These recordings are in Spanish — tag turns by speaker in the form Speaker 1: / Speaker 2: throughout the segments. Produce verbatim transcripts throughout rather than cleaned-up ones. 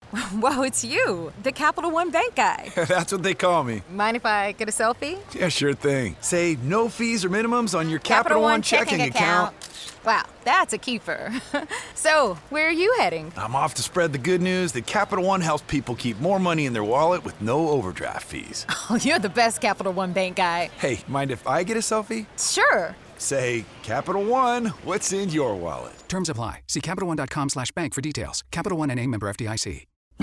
Speaker 1: Whoa, it's you, the Capital One Bank guy.
Speaker 2: That's what they call me.
Speaker 1: Mind if I get a selfie?
Speaker 2: Yeah, sure thing. Say no fees or minimums on your
Speaker 1: Capital,
Speaker 2: Capital
Speaker 1: One
Speaker 2: One checking,
Speaker 1: checking
Speaker 2: account.
Speaker 1: Wow, that's a keeper. So, where are you heading?
Speaker 2: I'm off to spread the good news that Capital One helps people keep more money in their wallet with no overdraft fees.
Speaker 1: Oh, you're the best Capital One Bank guy.
Speaker 2: Hey, mind if I get a selfie?
Speaker 1: Sure.
Speaker 2: Say, Capital One, what's in your wallet?
Speaker 3: Terms apply. See CapitalOne.com slash bank for details. Capital One N A, member F D I C.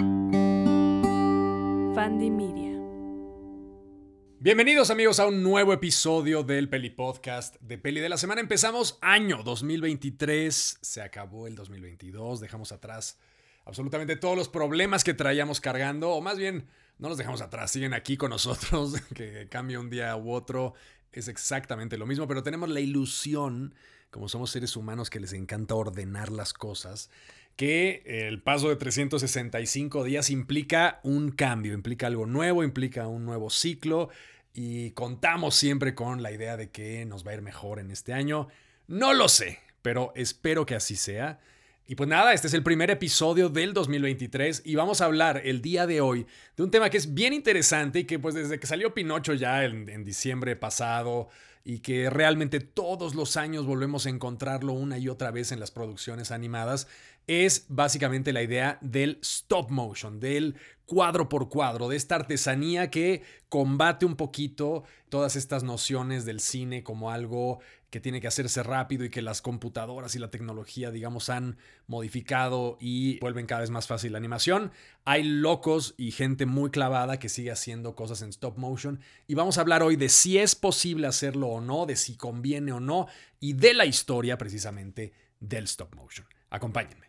Speaker 4: Fandy Media.
Speaker 5: Bienvenidos amigos a un nuevo episodio del Peli Podcast de Peli de la Semana. Empezamos año dos mil veintitrés, se acabó el dos mil veintidós, dejamos atrás absolutamente todos los problemas que traíamos cargando, o más bien no los dejamos atrás, siguen aquí con nosotros, que cambie un día u otro, es exactamente lo mismo, pero tenemos la ilusión, como somos seres humanos que les encanta ordenar las cosas, que el paso de trescientos sesenta y cinco días implica un cambio, implica algo nuevo, implica un nuevo ciclo y contamos siempre con la idea de que nos va a ir mejor en este año. No lo sé, pero espero que así sea. Y pues nada, este es el primer episodio del dos mil veintitrés y vamos a hablar el día de hoy de un tema que es bien interesante y que pues desde que salió Pinocho ya en, en diciembre pasado y que realmente todos los años volvemos a encontrarlo una y otra vez en las producciones animadas, es básicamente la idea del stop motion, del cuadro por cuadro, de esta artesanía que combate un poquito todas estas nociones del cine como algo que tiene que hacerse rápido y que las computadoras y la tecnología, digamos, han modificado y vuelven cada vez más fácil la animación. Hay locos y gente muy clavada que sigue haciendo cosas en stop motion y vamos a hablar hoy de si es posible hacerlo o no, de si conviene o no y de la historia precisamente del stop motion. Acompáñenme.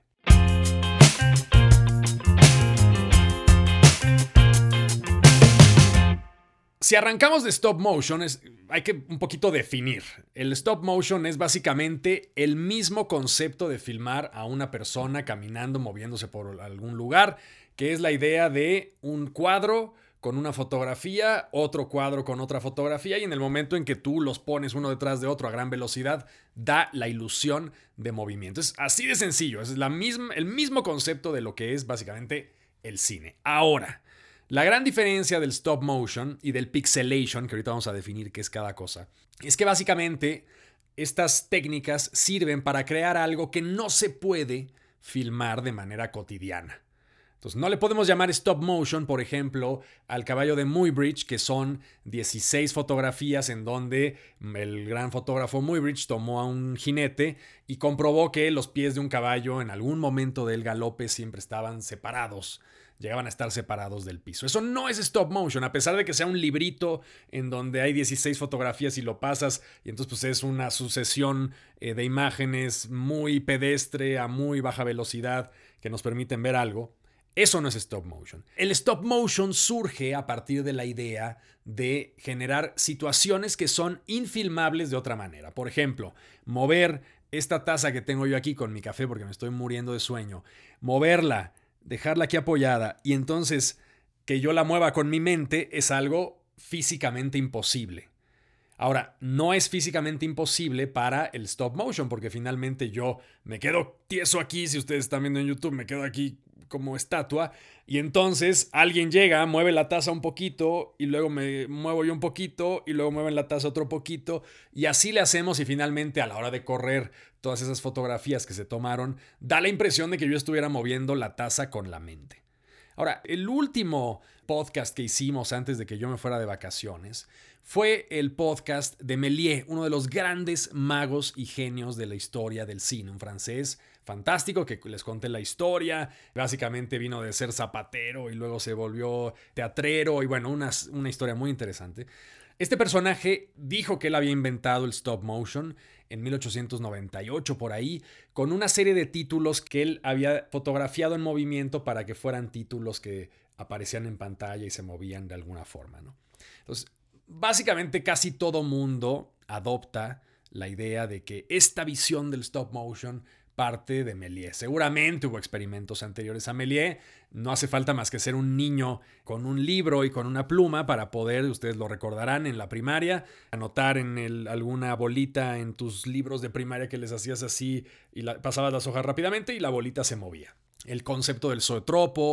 Speaker 5: Si arrancamos de stop motion, es, hay que un poquito definir. El stop motion es básicamente el mismo concepto de filmar a una persona caminando, moviéndose por algún lugar, que es la idea de un cuadro con una fotografía, otro cuadro con otra fotografía, y en el momento en que tú los pones uno detrás de otro a gran velocidad, da la ilusión de movimiento. Es así de sencillo, es la misma, el mismo concepto de lo que es básicamente el cine. Ahora, la gran diferencia del stop motion y del pixelation, que ahorita vamos a definir qué es cada cosa, es que básicamente estas técnicas sirven para crear algo que no se puede filmar de manera cotidiana. Entonces, no le podemos llamar stop motion, por ejemplo, al caballo de Muybridge, que son dieciséis fotografías en donde el gran fotógrafo Muybridge tomó a un jinete y comprobó que los pies de un caballo en algún momento del galope siempre estaban separados. Llegaban a estar separados del piso. Eso no es stop motion, a pesar de que sea un librito en donde hay dieciséis fotografías y lo pasas y entonces pues es una sucesión eh, de imágenes muy pedestre a muy baja velocidad que nos permiten ver algo. Eso no es stop motion. El stop motion surge a partir de la idea de generar situaciones que son infilmables de otra manera. Por ejemplo, mover esta taza que tengo yo aquí con mi café porque me estoy muriendo de sueño, moverla, dejarla aquí apoyada y entonces que yo la mueva con mi mente es algo físicamente imposible. Ahora, no es físicamente imposible para el stop motion porque finalmente yo me quedo tieso aquí, si ustedes están viendo en YouTube, me quedo aquí como estatua y entonces alguien llega, mueve la taza un poquito y luego me muevo yo un poquito y luego mueven la taza otro poquito y así le hacemos y finalmente a la hora de correr todas esas fotografías que se tomaron da la impresión de que yo estuviera moviendo la taza con la mente. Ahora, el último podcast que hicimos antes de que yo me fuera de vacaciones fue el podcast de Méliès, uno de los grandes magos y genios de la historia del cine, un francés fantástico que les conté la historia. Básicamente vino de ser zapatero y luego se volvió teatrero y bueno, una, una historia muy interesante. Este personaje dijo que él había inventado el stop motion en mil ochocientos noventa y ocho por ahí, con una serie de títulos que él había fotografiado en movimiento para que fueran títulos que aparecían en pantalla y se movían de alguna forma, ¿no? Entonces, básicamente casi todo mundo adopta la idea de que esta visión del stop motion parte de Méliès. Seguramente hubo experimentos anteriores a Méliès. No hace falta más que ser un niño con un libro y con una pluma para poder, ustedes lo recordarán en la primaria, anotar en el, alguna bolita en tus libros de primaria que les hacías así y la, pasabas las hojas rápidamente y la bolita se movía. El concepto del zoetropo,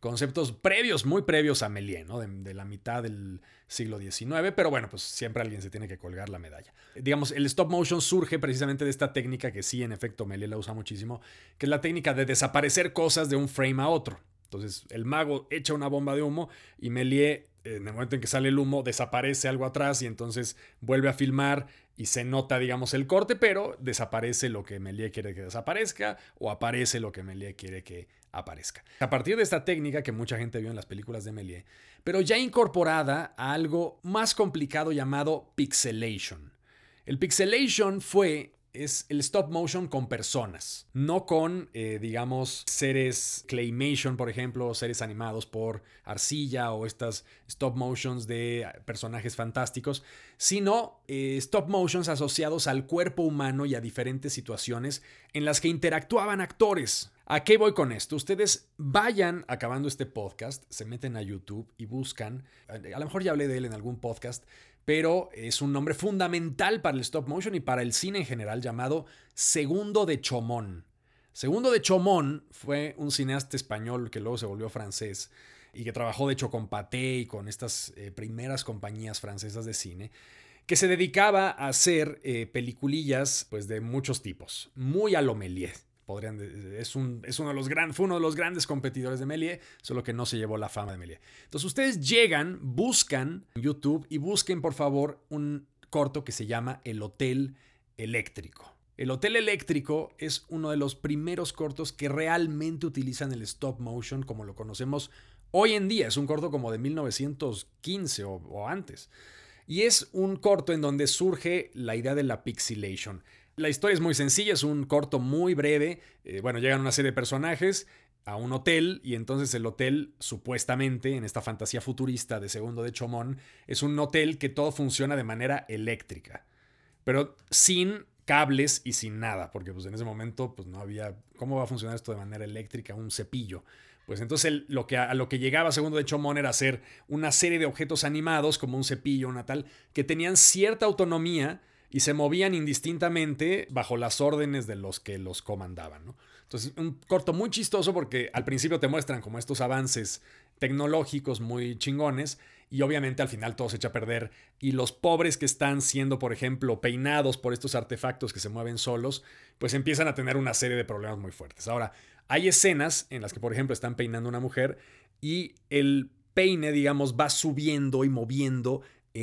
Speaker 5: conceptos previos, muy previos a Méliès, ¿no? De, de la mitad del siglo diecinueve, pero bueno, pues siempre alguien se tiene que colgar la medalla. Digamos, el stop motion surge precisamente de esta técnica que sí, en efecto, Méliès la usa muchísimo, que es la técnica de desaparecer cosas de un frame a otro. Entonces, el mago echa una bomba de humo y Méliès, en el momento en que sale el humo, desaparece algo atrás y entonces vuelve a filmar y se nota, digamos, el corte, pero desaparece lo que Méliès quiere que desaparezca o aparece lo que Méliès quiere que aparezca. A partir de esta técnica que mucha gente vio en las películas de Méliès, pero ya incorporada a algo más complicado llamado pixelation. El pixelation fue... es el stop motion con personas, no con, eh, digamos, seres claymation, por ejemplo, seres animados por arcilla o estas stop motions de personajes fantásticos, sino eh, stop motions asociados al cuerpo humano y a diferentes situaciones en las que interactuaban actores. ¿A qué voy con esto? Ustedes vayan acabando este podcast, se meten a YouTube y buscan, a lo mejor ya hablé de él en algún podcast, pero es un nombre fundamental para el stop motion y para el cine en general, llamado Segundo de Chaumont. Segundo de Chaumont fue un cineasta español que luego se volvió francés y que trabajó de hecho con Pathé y con estas eh, primeras compañías francesas de cine, que se dedicaba a hacer eh, peliculillas pues, de muchos tipos, muy a lo Méliès. Podrían, es, un, es uno de los gran, fue uno de los grandes competidores de Méliès, solo que no se llevó la fama de Méliès. Entonces ustedes llegan, buscan en YouTube y busquen por favor un corto que se llama El Hotel Eléctrico. El Hotel Eléctrico es uno de los primeros cortos que realmente utilizan el stop motion como lo conocemos hoy en día. Es un corto como de mil novecientos quince o, o antes. Y es un corto en donde surge la idea de la pixelation. La historia es muy sencilla, es un corto muy breve. Eh, bueno, llegan una serie de personajes a un hotel y entonces el hotel, supuestamente, en esta fantasía futurista de Segundo de Chaumont, es un hotel que todo funciona de manera eléctrica, pero sin cables y sin nada, porque pues, en ese momento pues, no había... ¿Cómo va a funcionar esto de manera eléctrica? Un cepillo. Pues entonces el, lo que, a lo que llegaba Segundo de Chaumont era hacer una serie de objetos animados, como un cepillo, una tal, que tenían cierta autonomía y se movían indistintamente bajo las órdenes de los que los comandaban, ¿no? Entonces, un corto muy chistoso porque al principio te muestran como estos avances tecnológicos muy chingones y obviamente al final todo se echa a perder y los pobres que están siendo, por ejemplo, peinados por estos artefactos que se mueven solos, pues empiezan a tener una serie de problemas muy fuertes. Ahora, hay escenas en las que, por ejemplo, están peinando a una mujer y el peine, digamos, va subiendo y moviendo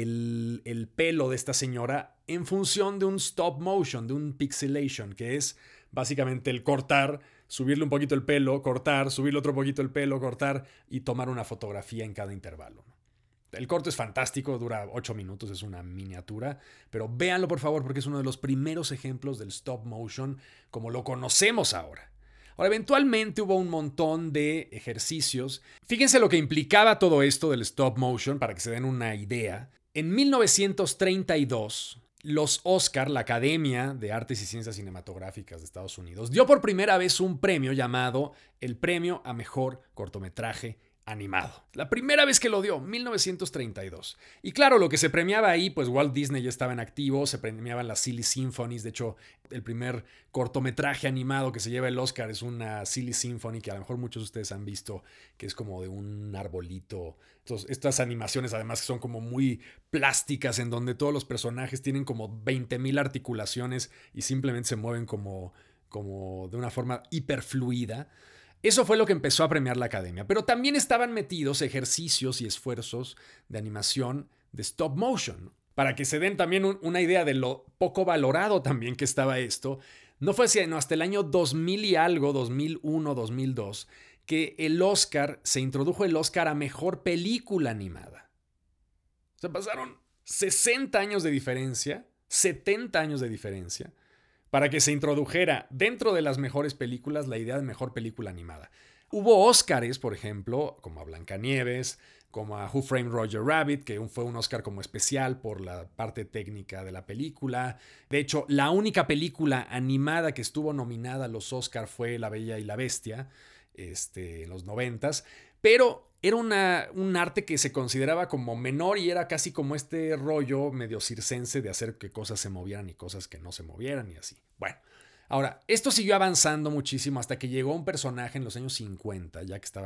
Speaker 5: el, el pelo de esta señora en función de un stop motion, de un pixelation, que es básicamente el cortar, subirle un poquito el pelo, cortar, subirle otro poquito el pelo, cortar y tomar una fotografía en cada intervalo. El corto es fantástico, dura ocho minutos, es una miniatura, pero véanlo por favor porque es uno de los primeros ejemplos del stop motion como lo conocemos ahora. Ahora, eventualmente hubo un montón de ejercicios. Fíjense lo que implicaba todo esto del stop motion para que se den una idea. En mil novecientos treinta y dos, los Oscar, la Academia de Artes y Ciencias Cinematográficas de Estados Unidos, dio por primera vez un premio llamado el Premio a Mejor Cortometraje Animado. La primera vez que lo dio, mil novecientos treinta y dos. Y claro, lo que se premiaba ahí, pues Walt Disney ya estaba en activo, se premiaban las Silly Symphonies. De hecho, el primer cortometraje animado que se lleva el Oscar es una Silly Symphony que a lo mejor muchos de ustedes han visto, que es como de un arbolito. Entonces, estas animaciones además son como muy plásticas, en donde todos los personajes tienen como veinte mil articulaciones y simplemente se mueven como, como de una forma hiperfluida. Eso fue lo que empezó a premiar la Academia, pero también estaban metidos ejercicios y esfuerzos de animación de stop motion. Para que se den también un, una idea de lo poco valorado también que estaba esto, no fue sino hasta el año dos mil y algo, dos mil uno, dos mil dos, que el Oscar, se introdujo el Oscar a Mejor Película Animada. O sea, pasaron sesenta años de diferencia, setenta años de diferencia, para que se introdujera dentro de las mejores películas la idea de mejor película animada. Hubo Óscares, por ejemplo, como a Blancanieves, como a Who Framed Roger Rabbit, que fue un Oscar como especial por la parte técnica de la película. De hecho, la única película animada que estuvo nominada a los Oscar fue La Bella y la Bestia, este, en los noventas, pero era una, un arte que se consideraba como menor y era casi como este rollo medio circense de hacer que cosas se movieran y cosas que no se movieran y así. Bueno, ahora, esto siguió avanzando muchísimo hasta que llegó un personaje en los años cincuenta, ya que estaban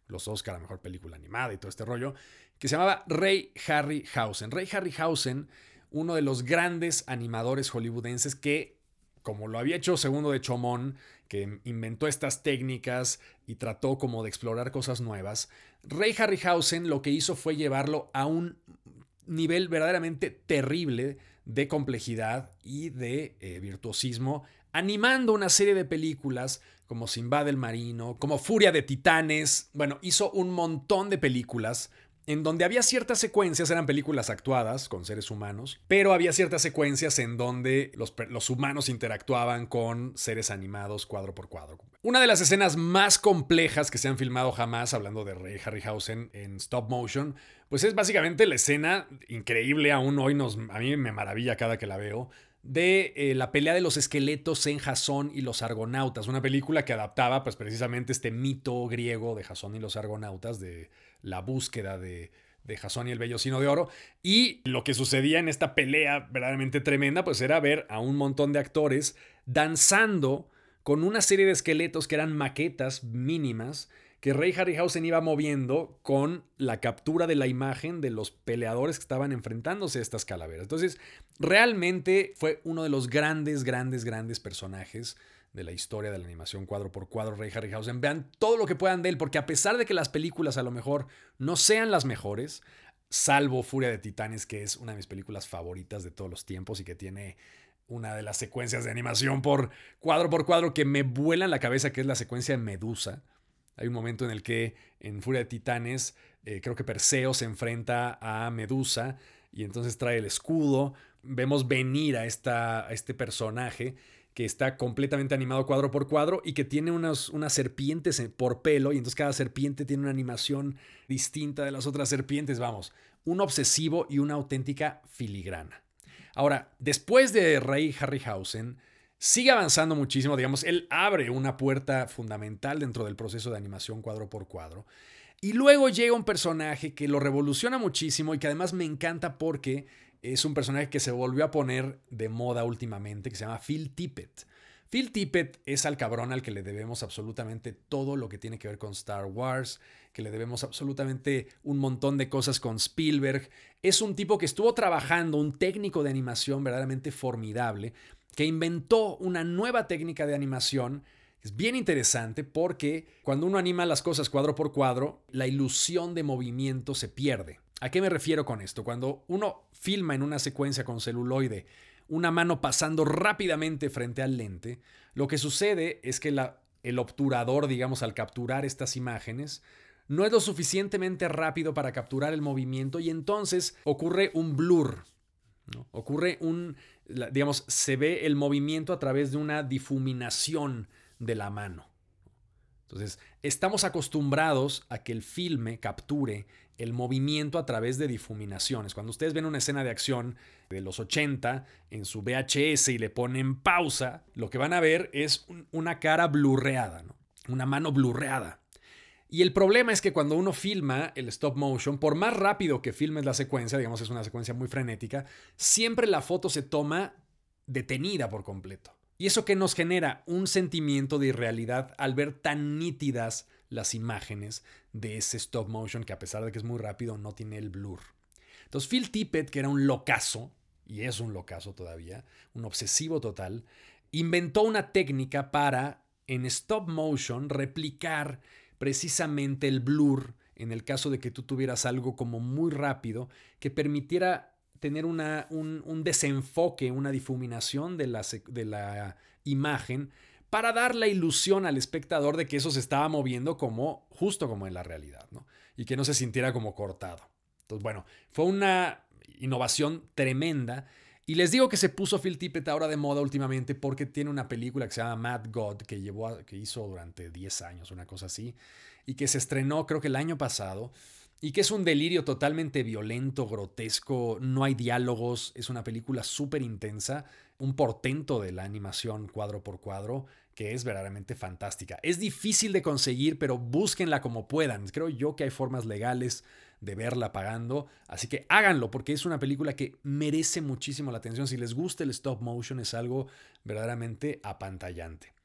Speaker 5: los Oscar a mejor película animada y todo este rollo, que se llamaba Ray Harryhausen. Ray Harryhausen, uno de los grandes animadores hollywoodenses que, como lo había hecho Segundo de Chomón, que inventó estas técnicas y trató como de explorar cosas nuevas, Ray Harryhausen lo que hizo fue llevarlo a un nivel verdaderamente terrible de complejidad y de eh, virtuosismo, animando una serie de películas como Sinbad el Marino, como Furia de Titanes. Bueno, hizo un montón de películas en donde había ciertas secuencias, eran películas actuadas con seres humanos, pero había ciertas secuencias en donde los, los humanos interactuaban con seres animados cuadro por cuadro. Una de las escenas más complejas que se han filmado jamás, hablando de Ray Harryhausen en stop motion, pues es básicamente la escena increíble, aún hoy nos, a mí me maravilla cada que la veo, de eh, la pelea de los esqueletos en Jasón y los Argonautas, una película que adaptaba pues precisamente este mito griego de Jasón y los Argonautas, de la búsqueda de, de Jasón y el vellocino de oro. Y lo que sucedía en esta pelea verdaderamente tremenda pues era ver a un montón de actores danzando con una serie de esqueletos que eran maquetas mínimas que Ray Harryhausen iba moviendo con la captura de la imagen de los peleadores que estaban enfrentándose a estas calaveras. Entonces, realmente fue uno de los grandes, grandes, grandes personajes de la historia de la animación cuadro por cuadro, Ray Harryhausen. Vean todo lo que puedan de él, porque a pesar de que las películas a lo mejor no sean las mejores, salvo Furia de Titanes, que es una de mis películas favoritas de todos los tiempos y que tiene una de las secuencias de animación por cuadro por cuadro que me vuelan la cabeza, que es la secuencia de Medusa. Hay un momento en el que en Furia de Titanes eh, creo que Perseo se enfrenta a Medusa y entonces trae el escudo. Vemos venir a, esta, a este personaje que está completamente animado cuadro por cuadro y que tiene unas, unas serpientes por pelo, y entonces cada serpiente tiene una animación distinta de las otras serpientes. Vamos, un obsesivo y una auténtica filigrana. Ahora, después de Ray Harryhausen, sigue avanzando muchísimo, digamos, él abre una puerta fundamental dentro del proceso de animación cuadro por cuadro. Y luego llega un personaje que lo revoluciona muchísimo y que además me encanta porque es un personaje que se volvió a poner de moda últimamente, que se llama Phil Tippett. Phil Tippett es al cabrón al que le debemos absolutamente todo lo que tiene que ver con Star Wars, que le debemos absolutamente un montón de cosas con Spielberg. Es un tipo que estuvo trabajando, un técnico de animación verdaderamente formidable, que inventó una nueva técnica de animación. Es bien interesante porque cuando uno anima las cosas cuadro por cuadro, la ilusión de movimiento se pierde. ¿A qué me refiero con esto? Cuando uno filma en una secuencia con celuloide una mano pasando rápidamente frente al lente, lo que sucede es que la, el obturador, digamos, al capturar estas imágenes, no es lo suficientemente rápido para capturar el movimiento y entonces ocurre un blur, ¿no? Ocurre un, digamos, se ve el movimiento a través de una difuminación de la mano. Entonces, estamos acostumbrados a que el filme capture el movimiento a través de difuminaciones. Cuando ustedes ven una escena de acción de los ochenta en su V H S y le ponen pausa, lo que van a ver es un, una cara blurreada, ¿no? Una mano blurreada. Y el problema es que cuando uno filma el stop motion, por más rápido que filmes la secuencia, digamos es una secuencia muy frenética, siempre la foto se toma detenida por completo. Y eso que nos genera un sentimiento de irrealidad al ver tan nítidas las imágenes de ese stop motion que a pesar de que es muy rápido no tiene el blur. Entonces Phil Tippett, que era un locazo, y es un locazo todavía, un obsesivo total, inventó una técnica para en stop motion replicar precisamente el blur en el caso de que tú tuvieras algo como muy rápido que permitiera tener una, un, un desenfoque, una difuminación de la, de la imagen para dar la ilusión al espectador de que eso se estaba moviendo como, justo como en la realidad, ¿no? Y que no se sintiera como cortado. Entonces, bueno, fue una innovación tremenda. Y les digo que se puso Phil Tippett ahora de moda últimamente porque tiene una película que se llama Mad God, que, llevó a, que hizo durante diez años, una cosa así, y que se estrenó creo que el año pasado, y que es un delirio totalmente violento, grotesco, no hay diálogos, es una película súper intensa, un portento de la animación cuadro por cuadro, que es verdaderamente fantástica. Es difícil de conseguir, pero búsquenla como puedan. Creo yo que hay formas legales de verla pagando, así que háganlo porque es una película que merece muchísimo la atención. Si les gusta el stop motion es algo verdaderamente apantallante.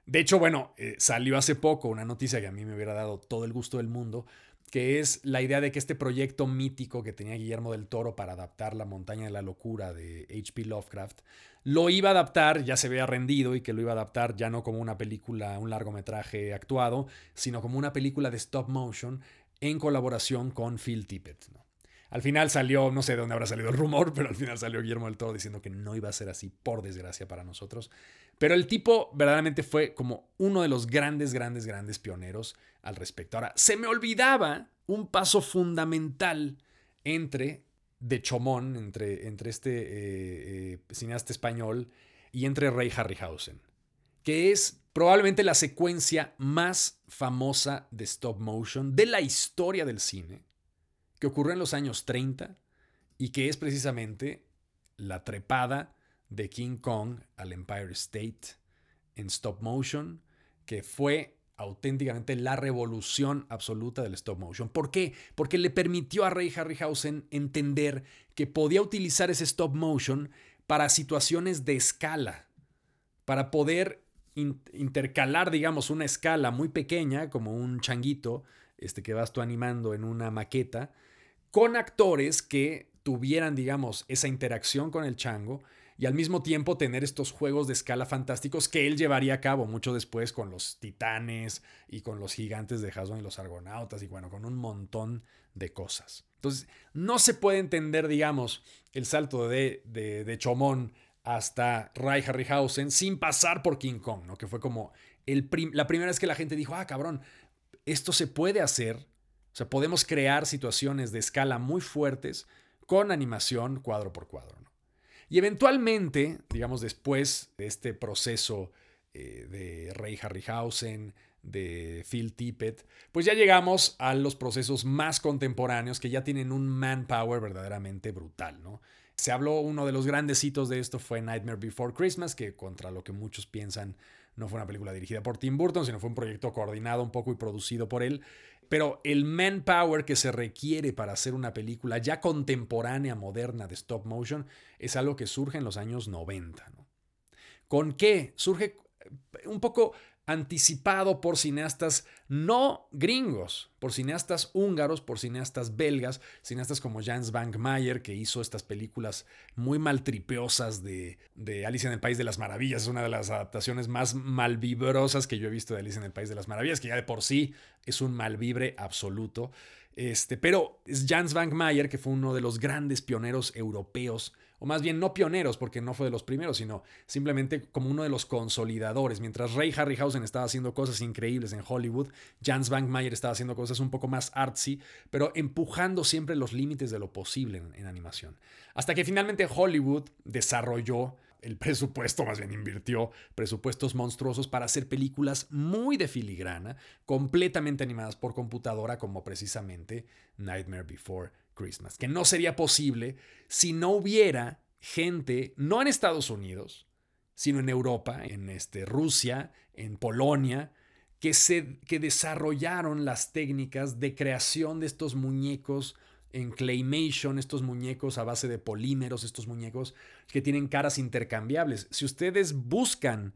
Speaker 5: De hecho, bueno, eh, salió hace poco una noticia que a mí me hubiera dado todo el gusto del mundo, que es la idea de que este proyecto mítico que tenía Guillermo del Toro para adaptar La Montaña de la Locura de H P Lovecraft, lo iba a adaptar, ya se había rendido, y que lo iba a adaptar ya no como una película, un largometraje actuado, sino como una película de stop motion en colaboración con Phil Tippett, ¿no? Al final salió, no sé de dónde habrá salido el rumor, pero al final salió Guillermo del Toro diciendo que no iba a ser así, por desgracia para nosotros. Pero el tipo verdaderamente fue como uno de los grandes, grandes, grandes pioneros al respecto. Ahora, se me olvidaba un paso fundamental entre de Chomón, entre, entre este eh, eh, cineasta español y entre Ray Harryhausen, que es probablemente la secuencia más famosa de stop motion de la historia del cine, que ocurrió en los años treinta y que es precisamente la trepada de King Kong al Empire State en stop motion, que fue auténticamente la revolución absoluta del stop motion. ¿Por qué? Porque le permitió a Ray Harryhausen entender que podía utilizar ese stop motion para situaciones de escala, para poder in- intercalar, digamos, una escala muy pequeña, como un changuito este, que vas tú animando en una maqueta, con actores que tuvieran, digamos, esa interacción con el chango y al mismo tiempo tener estos juegos de escala fantásticos que él llevaría a cabo mucho después con los titanes y con los gigantes de Jason y los argonautas y bueno, con un montón de cosas. Entonces, no se puede entender, digamos, el salto de, de, de Chomón hasta Ray Harryhausen sin pasar por King Kong, ¿no? Que fue como el prim- la primera vez que la gente dijo, ah, cabrón, esto se puede hacer. O sea, podemos crear situaciones de escala muy fuertes con animación cuadro por cuadro, ¿no? Y eventualmente, digamos, después de este proceso eh, de Ray Harryhausen, de Phil Tippett, pues ya llegamos a los procesos más contemporáneos que ya tienen un manpower verdaderamente brutal, ¿no? Se habló, uno de los grandes hitos de esto fue Nightmare Before Christmas, que contra lo que muchos piensan no fue una película dirigida por Tim Burton, sino fue un proyecto coordinado un poco y producido por él. Pero el manpower que se requiere para hacer una película ya contemporánea, moderna, de stop motion, es algo que surge en los años noventa, ¿no? ¿Con qué? Surge un poco anticipado por cineastas no gringos, por cineastas húngaros, por cineastas belgas, cineastas como Jans Bankmayer, que hizo estas películas muy maltripeosas de, de Alicia en el País de las Maravillas. Es una de las adaptaciones más malvibrosas que yo he visto de Alicia en el País de las Maravillas, que ya de por sí es un malvibre absoluto. Este, pero es Jans Bankmayer, que fue uno de los grandes pioneros europeos, o más bien no pioneros, porque no fue de los primeros, sino simplemente como uno de los consolidadores. Mientras Ray Harryhausen estaba haciendo cosas increíbles en Hollywood, Jans Bankmayer estaba haciendo cosas un poco más artsy, pero empujando siempre los límites de lo posible en, en animación. Hasta que finalmente Hollywood desarrolló el presupuesto, más bien invirtió presupuestos monstruosos para hacer películas muy de filigrana, completamente animadas por computadora, como precisamente Nightmare Before Christmas, que no sería posible si no hubiera gente, no en Estados Unidos, sino en Europa, en este, Rusia, en Polonia, que, se, que desarrollaron las técnicas de creación de estos muñecos en claymation, estos muñecos a base de polímeros, estos muñecos que tienen caras intercambiables. Si ustedes buscan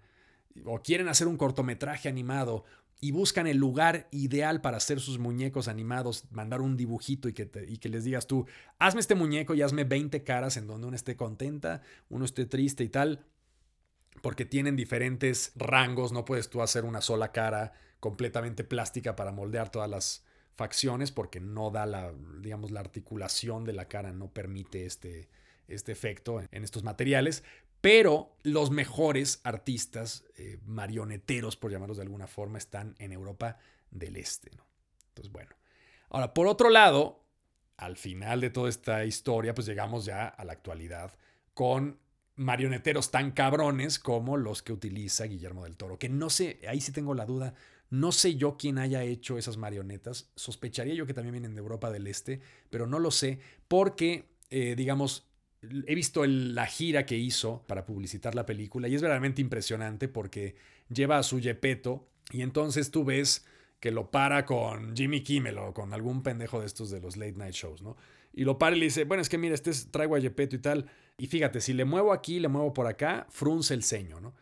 Speaker 5: o quieren hacer un cortometraje animado y buscan el lugar ideal para hacer sus muñecos animados, mandar un dibujito y que, te, y que les digas tú, hazme este muñeco y hazme veinte caras en donde uno esté contenta, uno esté triste y tal, porque tienen diferentes rangos, no puedes tú hacer una sola cara completamente plástica para moldear todas las facciones, porque no da la, digamos, la articulación de la cara, no permite este, este efecto en estos materiales. Pero los mejores artistas eh, marioneteros, por llamarlos de alguna forma, están en Europa del Este, ¿no? Entonces, bueno. Ahora, por otro lado, al final de toda esta historia, pues llegamos ya a la actualidad con marioneteros tan cabrones como los que utiliza Guillermo del Toro. Que no sé, ahí sí tengo la duda, no sé yo quién haya hecho esas marionetas. Sospecharía yo que también vienen de Europa del Este, pero no lo sé porque, eh, digamos, he visto el, la gira que hizo para publicitar la película y es verdaderamente impresionante porque lleva a su Gepetto y entonces tú ves que lo para con Jimmy Kimmel o con algún pendejo de estos de los late night shows, ¿no? Y lo para y le dice, bueno, es que mira, este es, traigo a Gepetto y tal, y fíjate, si le muevo aquí, le muevo por acá, frunce el ceño, ¿no?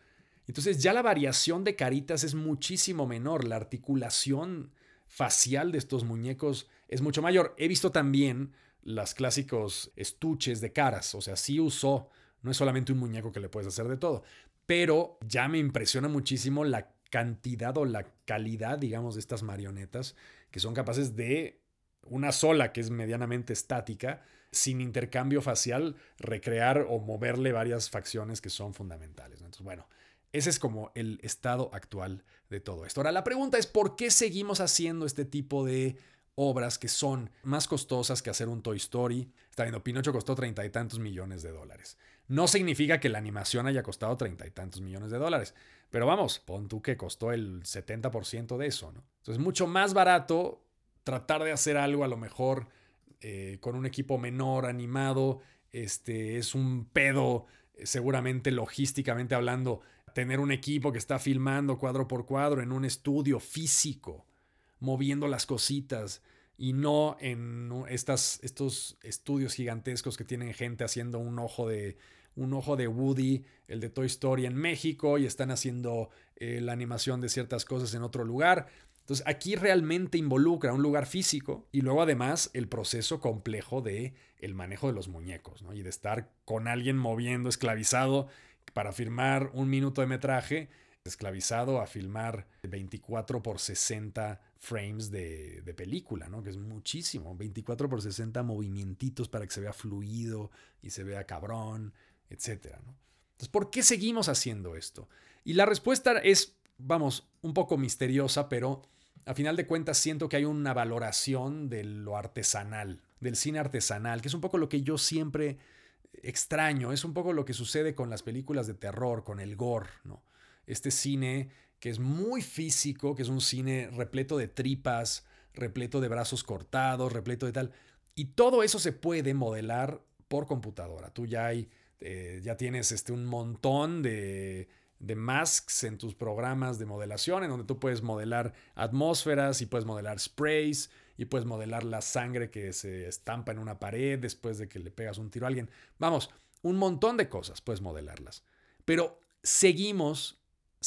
Speaker 5: Entonces ya la variación de caritas es muchísimo menor. La articulación facial de estos muñecos es mucho mayor. He visto también los clásicos estuches de caras. O sea, sí usó, no es solamente un muñeco que le puedes hacer de todo. Pero ya me impresiona muchísimo la cantidad o la calidad, digamos, de estas marionetas que son capaces de una sola, que es medianamente estática, sin intercambio facial, recrear o moverle varias facciones que son fundamentales, ¿no? Entonces, bueno, ese es como el estado actual de todo esto. Ahora, la pregunta es, ¿por qué seguimos haciendo este tipo de obras que son más costosas que hacer un Toy Story? Está viendo, Pinocho costó treinta y tantos millones de dólares. No significa que la animación haya costado treinta y tantos millones de dólares, pero vamos, pon tú que costó el setenta por ciento de eso, ¿no? Entonces, mucho más barato tratar de hacer algo a lo mejor eh, con un equipo menor, animado. Este, es un pedo, eh, seguramente logísticamente hablando, tener un equipo que está filmando cuadro por cuadro en un estudio físico, moviendo las cositas, y no en estas, estos estudios gigantescos que tienen gente haciendo un ojo de, un ojo de Woody, el de Toy Story en México, y están haciendo eh, la animación de ciertas cosas en otro lugar. Entonces aquí realmente involucra un lugar físico y luego además el proceso complejo de el manejo de los muñecos, ¿no? Y de estar con alguien moviendo, esclavizado para filmar un minuto de metraje, esclavizado a filmar veinticuatro por sesenta frames de, de película, ¿no? Que es muchísimo, veinticuatro por sesenta movimientitos para que se vea fluido y se vea cabrón, etcétera, ¿no? Entonces, ¿por qué seguimos haciendo esto? Y la respuesta es, vamos, un poco misteriosa, pero a final de cuentas siento que hay una valoración de lo artesanal, del cine artesanal, que es un poco lo que yo siempre extraño, es un poco lo que sucede con las películas de terror, con el gore, ¿no? Este cine que es muy físico, que es un cine repleto de tripas, repleto de brazos cortados, repleto de tal, y todo eso se puede modelar por computadora. Tú ya hay, eh, ya tienes este, un montón de de masks en tus programas de modelación, en donde tú puedes modelar atmósferas y puedes modelar sprays y puedes modelar la sangre que se estampa en una pared después de que le pegas un tiro a alguien. Vamos, un montón de cosas puedes modelarlas. Pero seguimos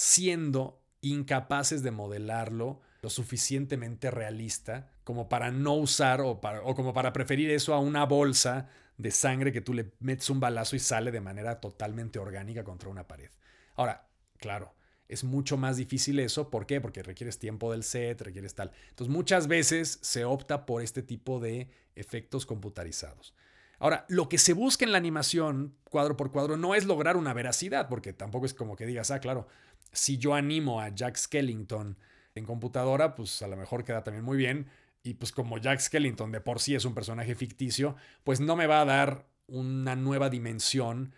Speaker 5: siendo incapaces de modelarlo lo suficientemente realista como para no usar o, para, o como para preferir eso a una bolsa de sangre que tú le metes un balazo y sale de manera totalmente orgánica contra una pared. Ahora, claro, es mucho más difícil eso. ¿Por qué? Porque requieres tiempo del set, requieres tal. Entonces, muchas veces se opta por este tipo de efectos computarizados. Ahora, lo que se busca en la animación, cuadro por cuadro, no es lograr una veracidad, porque tampoco es como que digas, ah, claro, si yo animo a Jack Skellington en computadora, pues a lo mejor queda también muy bien. Y pues como Jack Skellington de por sí es un personaje ficticio, pues no me va a dar una nueva dimensión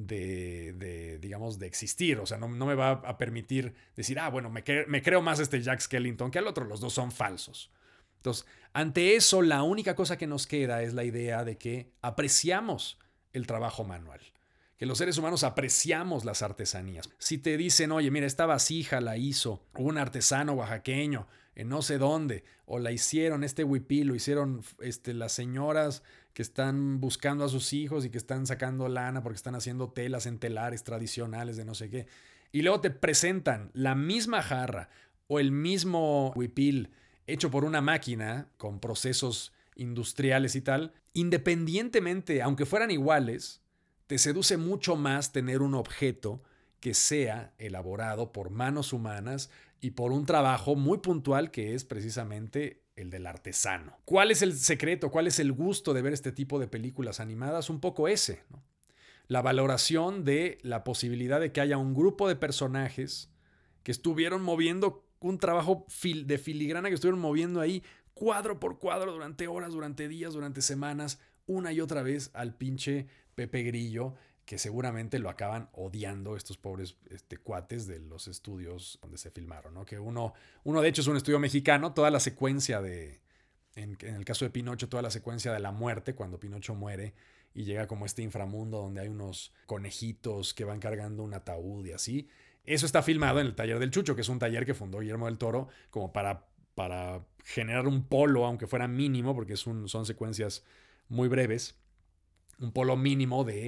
Speaker 5: De, de, digamos, de existir. O sea, no, no me va a permitir decir, ah, bueno, me, cre- me creo más este Jack Skellington que al otro. Los dos son falsos. Entonces, ante eso, la única cosa que nos queda es la idea de que apreciamos el trabajo manual. Que los seres humanos apreciamos las artesanías. Si te dicen, oye, mira, esta vasija la hizo un artesano oaxaqueño en no sé dónde, o la hicieron, este huipil, lo hicieron este, las señoras que están buscando a sus hijos y que están sacando lana porque están haciendo telas en telares tradicionales de no sé qué. Y luego te presentan la misma jarra o el mismo huipil hecho por una máquina con procesos industriales y tal. Independientemente, aunque fueran iguales, te seduce mucho más tener un objeto que sea elaborado por manos humanas y por un trabajo muy puntual que es precisamente el del artesano. ¿Cuál es el secreto? ¿Cuál es el gusto de ver este tipo de películas animadas? Un poco ese, ¿no? La valoración de la posibilidad de que haya un grupo de personajes que estuvieron moviendo un trabajo fil- de filigrana, que estuvieron moviendo ahí cuadro por cuadro durante horas, durante días, durante semanas, una y otra vez al pinche Pepe Grillo, que seguramente lo acaban odiando estos pobres este, cuates de los estudios donde se filmaron, ¿no? Que uno, uno de hecho es un estudio mexicano, toda la secuencia de, en, en el caso de Pinocho, toda la secuencia de la muerte, cuando Pinocho muere y llega como este inframundo donde hay unos conejitos que van cargando un ataúd y así, eso está filmado en el taller del Chucho, que es un taller que fundó Guillermo del Toro como para, para generar un polo, aunque fuera mínimo, porque es un, son secuencias muy breves, un polo mínimo de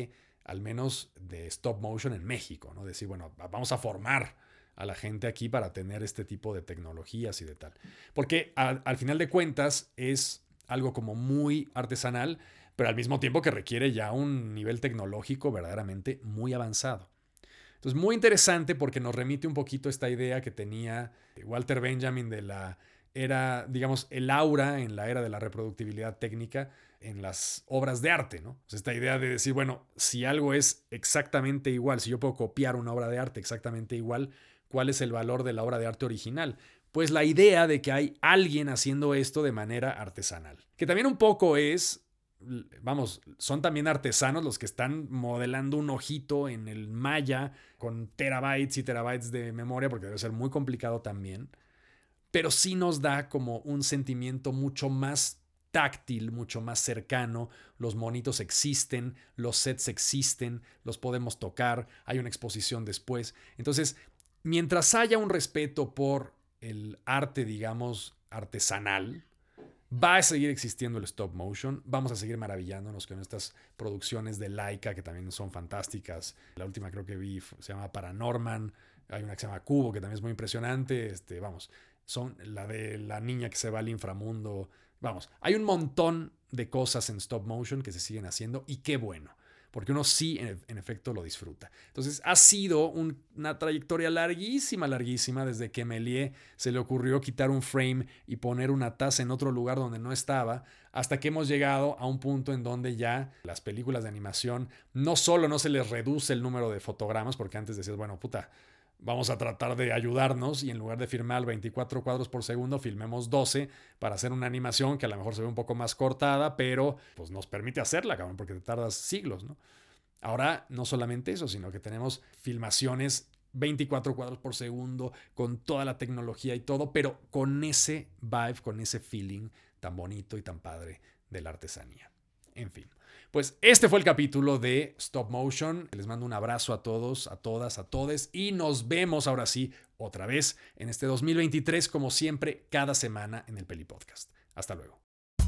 Speaker 5: al menos de stop motion en México, ¿no? Decir, bueno, vamos a formar a la gente aquí para tener este tipo de tecnologías y de tal. Porque a, al final de cuentas es algo como muy artesanal, pero al mismo tiempo que requiere ya un nivel tecnológico verdaderamente muy avanzado. Entonces, muy interesante porque nos remite un poquito a esta idea que tenía Walter Benjamin de la era, digamos, el aura en la era de la reproductibilidad técnica en las obras de arte, ¿no? O sea, esta idea de decir, bueno, si algo es exactamente igual, si yo puedo copiar una obra de arte exactamente igual, ¿cuál es el valor de la obra de arte original? Pues la idea de que hay alguien haciendo esto de manera artesanal. Que también un poco es, vamos, son también artesanos los que están modelando un ojito en el Maya con terabytes y terabytes de memoria, porque debe ser muy complicado también. Pero sí nos da como un sentimiento mucho más táctil, mucho más cercano. Los monitos existen, los sets existen, los podemos tocar, hay una exposición después. Entonces, mientras haya un respeto por el arte, digamos, artesanal, va a seguir existiendo el stop motion. Vamos a seguir maravillándonos con estas producciones de Laika, que también son fantásticas. La última creo que vi se llama Paranorman. Hay una que se llama Cubo, que también es muy impresionante. Este, vamos, son la de la niña que se va al inframundo. Vamos, hay un montón de cosas en stop motion que se siguen haciendo y qué bueno, porque uno sí, en, en efecto, lo disfruta. Entonces, ha sido un, una trayectoria larguísima, larguísima, desde que Méliès se le ocurrió quitar un frame y poner una taza en otro lugar donde no estaba, hasta que hemos llegado a un punto en donde ya las películas de animación no solo no se les reduce el número de fotogramas, porque antes decías, bueno, puta, vamos a tratar de ayudarnos y en lugar de filmar veinticuatro cuadros por segundo, filmemos doce para hacer una animación que a lo mejor se ve un poco más cortada, pero pues nos permite hacerla, cabrón, porque te tardas siglos, ¿no? Ahora, no solamente eso, sino que tenemos filmaciones veinticuatro cuadros por segundo con toda la tecnología y todo, pero con ese vibe, con ese feeling tan bonito y tan padre de la artesanía. En fin. Pues este fue el capítulo de Stop Motion. Les mando un abrazo a todos, a todas, a todes y nos vemos ahora sí otra vez en este dos mil veintitrés, como siempre, cada semana en el Peli Podcast. Hasta luego.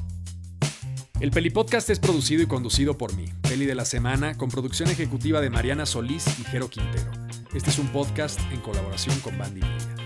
Speaker 5: El Peli Podcast es producido y conducido por mí, Peli de la Semana, con producción ejecutiva de Mariana Solís y Jero Quintero. Este es un podcast en colaboración con Bandy Media.